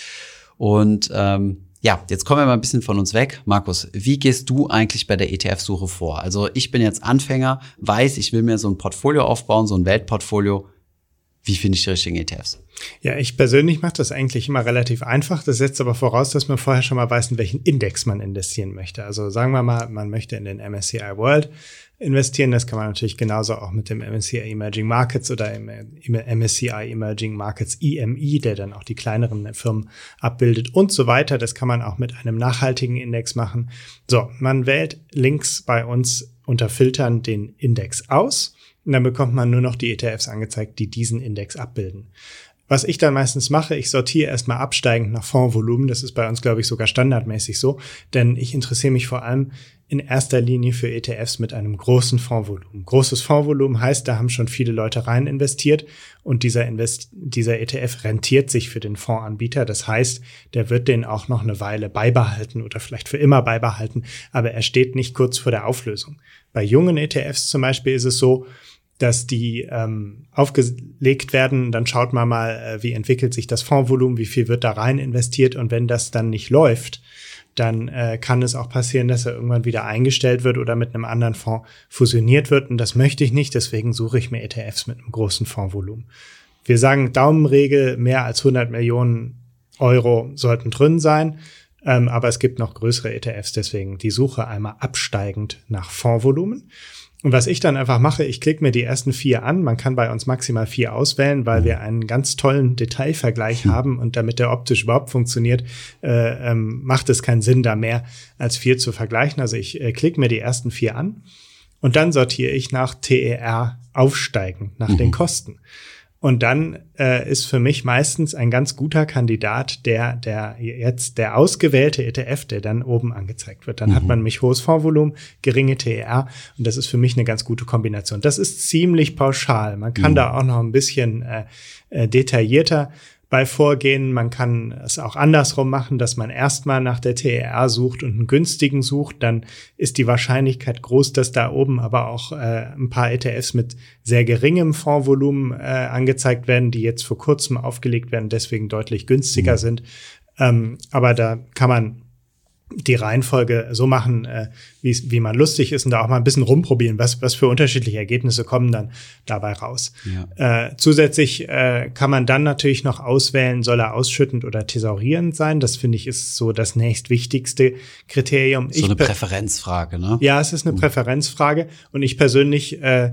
Und ähm, ja, jetzt kommen wir mal ein bisschen von uns weg. Markus, wie gehst du eigentlich bei der E T F-Suche vor? Also ich bin jetzt Anfänger, weiß, ich will mir so ein Portfolio aufbauen, so ein Weltportfolio. Wie finde ich die richtigen E T Fs? Ja, ich persönlich mache das eigentlich immer relativ einfach. Das setzt aber voraus, dass man vorher schon mal weiß, in welchen Index man investieren möchte. Also sagen wir mal, man möchte in den M S C I World investieren. Das kann man natürlich genauso auch mit dem M S C I Emerging Markets oder im M S C I Emerging Markets E M I, der dann auch die kleineren Firmen abbildet und so weiter. Das kann man auch mit einem nachhaltigen Index machen. So, man wählt links bei uns unter Filtern den Index aus und dann bekommt man nur noch die E T Fs angezeigt, die diesen Index abbilden. Was ich dann meistens mache, ich sortiere erstmal absteigend nach Fondsvolumen. Das ist bei uns, glaube ich, sogar standardmäßig so, denn ich interessiere mich vor allem in erster Linie für E T Fs mit einem großen Fondsvolumen. Großes Fondsvolumen heißt, da haben schon viele Leute rein investiert und dieser, Invest- dieser E T F rentiert sich für den Fondsanbieter. Das heißt, der wird den auch noch eine Weile beibehalten oder vielleicht für immer beibehalten, aber er steht nicht kurz vor der Auflösung. Bei jungen E T Fs zum Beispiel ist es so, dass die ähm, aufgelegt werden, dann schaut man mal, äh, wie entwickelt sich das Fondsvolumen, wie viel wird da rein investiert und wenn das dann nicht läuft, dann äh, kann es auch passieren, dass er irgendwann wieder eingestellt wird oder mit einem anderen Fonds fusioniert wird und das möchte ich nicht, deswegen suche ich mir E T Fs mit einem großen Fondsvolumen. Wir sagen Daumenregel, mehr als hundert Millionen Euro sollten drin sein, ähm, aber es gibt noch größere E T Fs, deswegen die Suche einmal absteigend nach Fondsvolumen. Und was ich dann einfach mache, ich klicke mir die ersten vier an. Man kann bei uns maximal vier auswählen, weil wir einen ganz tollen Detailvergleich haben. Und damit der optisch überhaupt funktioniert, äh, ähm, macht es keinen Sinn, da mehr als vier zu vergleichen. Also ich äh, klicke mir die ersten vier an und dann sortiere ich nach T E R aufsteigend, nach mhm. den Kosten. Und dann äh, ist für mich meistens ein ganz guter Kandidat der der jetzt der ausgewählte E T F, der dann oben angezeigt wird. Dann mhm. hat man nämlich hohes Fondsvolumen, geringe T E R und das ist für mich eine ganz gute Kombination. Das ist ziemlich pauschal. Man kann mhm. da auch noch ein bisschen äh, äh, detaillierter bei vorgehen. Man kann es auch andersrum machen, dass man erstmal nach der T E R sucht und einen günstigen sucht. Dann ist die Wahrscheinlichkeit groß, dass da oben aber auch äh, ein paar E T Fs mit sehr geringem Fondsvolumen äh, angezeigt werden, die jetzt vor kurzem aufgelegt werden, deswegen deutlich günstiger mhm. sind. Ähm, aber da kann man die Reihenfolge so machen, äh, wie, wie man lustig ist und da auch mal ein bisschen rumprobieren, was, was für unterschiedliche Ergebnisse kommen dann dabei raus. Ja. Äh, zusätzlich äh, kann man dann natürlich noch auswählen, soll er ausschüttend oder thesaurierend sein. Das finde ich ist so das nächstwichtigste Kriterium. So ich eine Präferenzfrage, ne? Ja, es ist eine mhm. Präferenzfrage und ich persönlich äh,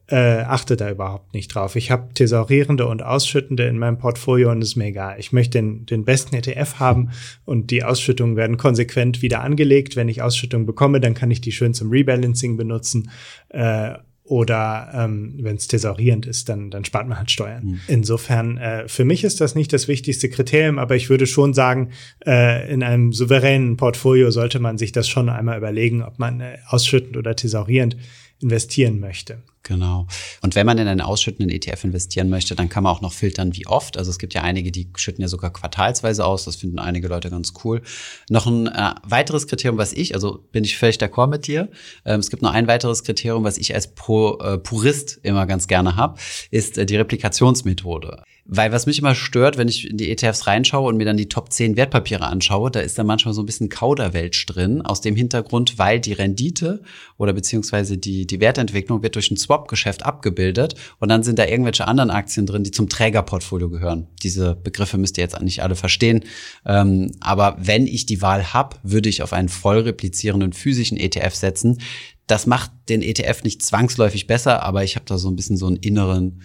äh, achte da überhaupt nicht drauf. Ich habe thesaurierende und ausschüttende in meinem Portfolio und ist mir egal. Ich möchte den, den besten E T F haben und die Ausschüttungen werden konsequent wieder angelegt. Wenn ich Ausschüttungen bekomme, dann kann ich die schön zum Rebalancing benutzen. Äh, Oder ähm, wenn es thesaurierend ist, dann, dann spart man halt Steuern. Mhm. Insofern, äh, für mich ist das nicht das wichtigste Kriterium, aber ich würde schon sagen, äh, in einem souveränen Portfolio sollte man sich das schon einmal überlegen, ob man äh, ausschüttend oder thesaurierend investieren möchte. Genau. Und wenn man in einen ausschüttenden E T F investieren möchte, dann kann man auch noch filtern, wie oft. Also es gibt ja einige, die schütten ja sogar quartalsweise aus. Das finden einige Leute ganz cool. Noch ein äh, weiteres Kriterium, was ich, also bin ich völlig d'accord mit dir. Ähm, es gibt noch ein weiteres Kriterium, was ich als Pro, äh, Purist immer ganz gerne habe, ist äh, die Replikationsmethode. Weil was mich immer stört, wenn ich in die E T Fs reinschaue und mir dann die Top zehn Wertpapiere anschaue, da ist da manchmal so ein bisschen Kauderwelsch drin, aus dem Hintergrund, weil die Rendite oder beziehungsweise die, die Wertentwicklung wird durch ein Swap-Geschäft abgebildet und dann sind da irgendwelche anderen Aktien drin, die zum Trägerportfolio gehören. Diese Begriffe müsst ihr jetzt nicht alle verstehen, ähm, aber wenn ich die Wahl habe, würde ich auf einen voll replizierenden physischen E T F setzen. Das macht den E T F nicht zwangsläufig besser, aber ich habe da so ein bisschen so einen inneren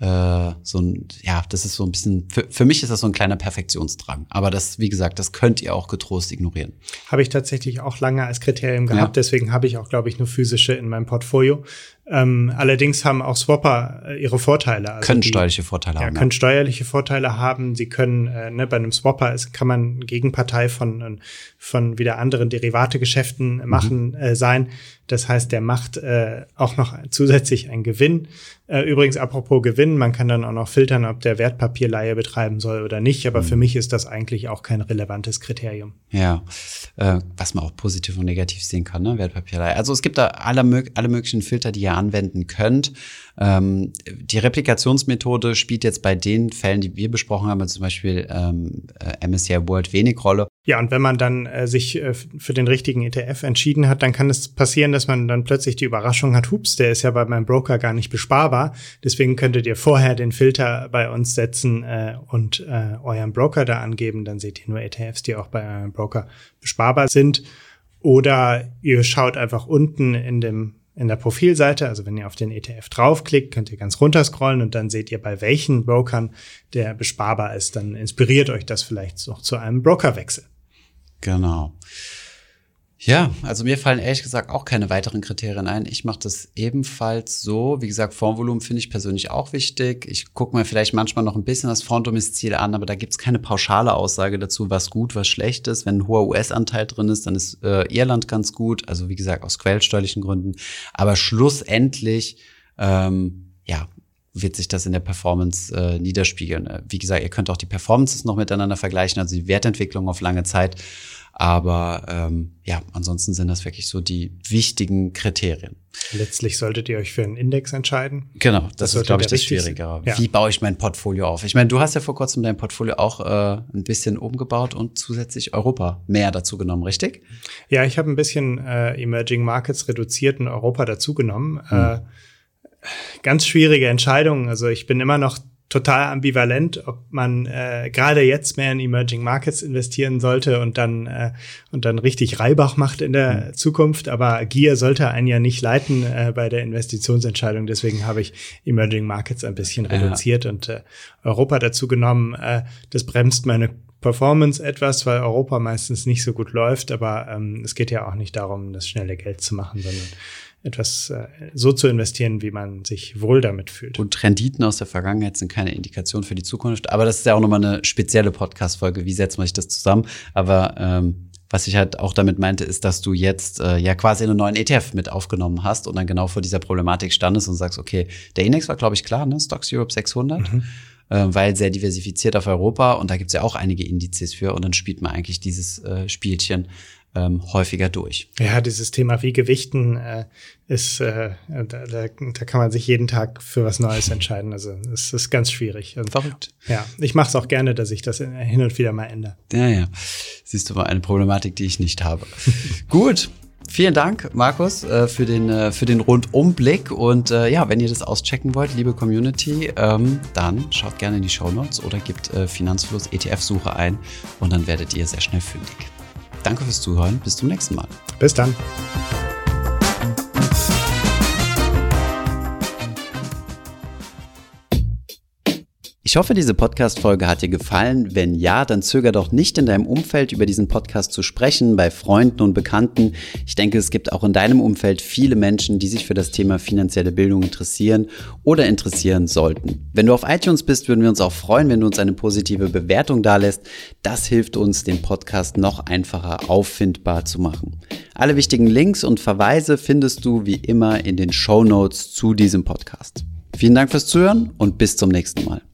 so ein, ja, das ist so ein bisschen, für, für mich ist das so ein kleiner Perfektionsdrang. Aber das, wie gesagt, das könnt ihr auch getrost ignorieren. Habe ich tatsächlich auch lange als Kriterium gehabt. Ja. Deswegen habe ich auch, glaube ich, nur physische in meinem Portfolio. Ähm, allerdings haben auch Swapper äh, ihre Vorteile. Also können die, steuerliche Vorteile ja, haben. können ja. steuerliche Vorteile haben. Sie können, äh, ne, bei einem Swapper ist, kann man Gegenpartei von, von wieder anderen Derivategeschäften mhm. machen, äh, sein. Das heißt, der macht äh, auch noch zusätzlich einen Gewinn. Äh, übrigens, apropos Gewinn, man kann dann auch noch filtern, ob der Wertpapierleihe betreiben soll oder nicht. Aber mhm. für mich ist das eigentlich auch kein relevantes Kriterium. Ja, äh, was man auch positiv und negativ sehen kann, ne, Wertpapierleihe. Also es gibt da alle, alle möglichen Filter, die ihr anwenden könnt. Ähm, die Replikationsmethode spielt jetzt bei den Fällen, die wir besprochen haben, also zum Beispiel ähm, M S C I World, wenig Rolle. Ja, und wenn man dann äh, sich äh, für den richtigen E T F entschieden hat, dann kann es passieren, dass man dann plötzlich die Überraschung hat, hups, der ist ja bei meinem Broker gar nicht besparbar. Deswegen könntet ihr vorher den Filter bei uns setzen äh, und äh, euren Broker da angeben. Dann seht ihr nur E T Fs, die auch bei eurem Broker besparbar sind. Oder ihr schaut einfach unten in dem in der Profilseite, also wenn ihr auf den E T F draufklickt, könnt ihr ganz runter scrollen und dann seht ihr, bei welchen Brokern der besparbar ist. Dann inspiriert euch das vielleicht noch zu einem Brokerwechsel. Genau. Ja, also mir fallen ehrlich gesagt auch keine weiteren Kriterien ein. Ich mache das ebenfalls so. Wie gesagt, Fondsvolumen finde ich persönlich auch wichtig. Ich gucke mir vielleicht manchmal noch ein bisschen das Fondsdomizil an, aber da gibt es keine pauschale Aussage dazu, was gut, was schlecht ist. Wenn ein hoher U S-Anteil drin ist, dann ist äh, Irland ganz gut. Also wie gesagt, aus quellensteuerlichen Gründen. Aber schlussendlich, ähm, ja, wird sich das in der Performance äh, niederspiegeln. Wie gesagt, ihr könnt auch die Performances noch miteinander vergleichen, also die Wertentwicklung auf lange Zeit. Aber ähm, ja, ansonsten sind das wirklich so die wichtigen Kriterien. Letztlich solltet ihr euch für einen Index entscheiden. Genau, das, das ist, glaube ich, das Schwierigere. Ja. Wie baue ich mein Portfolio auf? Ich meine, du hast ja vor kurzem dein Portfolio auch äh, ein bisschen umgebaut und zusätzlich Europa mehr dazu genommen, richtig? Ja, ich habe ein bisschen äh, Emerging Markets reduziert und Europa dazu genommen. Hm. Äh, ganz schwierige Entscheidung. Also ich bin immer noch total ambivalent, ob man äh, gerade jetzt mehr in Emerging Markets investieren sollte und dann äh, und dann richtig Reibach macht in der mhm. Zukunft. Aber Gier sollte einen ja nicht leiten äh, bei der Investitionsentscheidung. Deswegen habe ich Emerging Markets ein bisschen reduziert ja. und äh, Europa dazu genommen. Äh, das bremst meine Performance etwas, weil Europa meistens nicht so gut läuft. Aber ähm, es geht ja auch nicht darum, das schnelle Geld zu machen, sondern etwas äh, so zu investieren, wie man sich wohl damit fühlt. Und Renditen aus der Vergangenheit sind keine Indikation für die Zukunft. Aber das ist ja auch nochmal eine spezielle Podcast-Folge. Wie setzt man sich das zusammen? Aber ähm, was ich halt auch damit meinte, ist, dass du jetzt äh, ja quasi einen neuen E T F mit aufgenommen hast und dann genau vor dieser Problematik standest und sagst, okay, der Index war, glaube ich, klar, ne? Stocks Europe sechshundert. Mhm. Weil sehr diversifiziert auf Europa und da gibt's ja auch einige Indizes für und dann spielt man eigentlich dieses äh, Spielchen ähm, häufiger durch. Ja, dieses Thema wie Gewichten äh, ist, äh, da, da, da kann man sich jeden Tag für was Neues entscheiden. Also es ist ganz schwierig. Und, verrückt. Ja, ich mache es auch gerne, dass ich das hin und wieder mal ändere. Ja, ja. Siehst du mal eine Problematik, die ich nicht habe. Gut. Vielen Dank, Markus, äh, für den äh, für den Rundumblick und äh, ja, wenn ihr das auschecken wollt, liebe Community, ähm, dann schaut gerne in die Shownotes oder gebt äh, Finanzfluss E T F-Suche ein und dann werdet ihr sehr schnell fündig. Danke fürs Zuhören, bis zum nächsten Mal. Bis dann. Ich hoffe, diese Podcast-Folge hat dir gefallen. Wenn ja, dann zöger doch nicht, in deinem Umfeld über diesen Podcast zu sprechen, bei Freunden und Bekannten. Ich denke, es gibt auch in deinem Umfeld viele Menschen, die sich für das Thema finanzielle Bildung interessieren oder interessieren sollten. Wenn du auf iTunes bist, würden wir uns auch freuen, wenn du uns eine positive Bewertung dalässt. Das hilft uns, den Podcast noch einfacher auffindbar zu machen. Alle wichtigen Links und Verweise findest du wie immer in den Shownotes zu diesem Podcast. Vielen Dank fürs Zuhören und bis zum nächsten Mal.